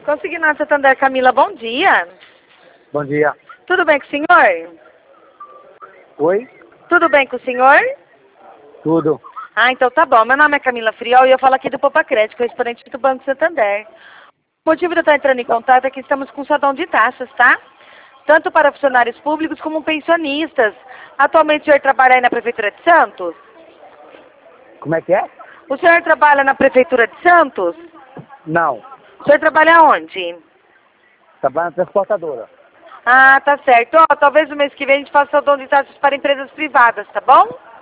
Consignado Santander, Camila, bom dia. Bom dia. Tudo bem com o senhor? Oi? Tudo bem com o senhor? Tudo. Ah, então tá bom. Meu nome é Camila Friol e eu falo aqui do Poupa Crédito, correspondente do Banco Santander. O motivo de eu estar entrando em contato é que estamos com salão de taxas, tá? Tanto para funcionários públicos como pensionistas. Atualmente o senhor trabalha aí na Prefeitura de Santos? Como é que é? O senhor trabalha na Prefeitura de Santos? Não. O senhor trabalha onde? Trabalho na transportadora. Ah, tá certo. Ó, talvez no mês que vem a gente faça salão de taxas para empresas privadas, tá bom?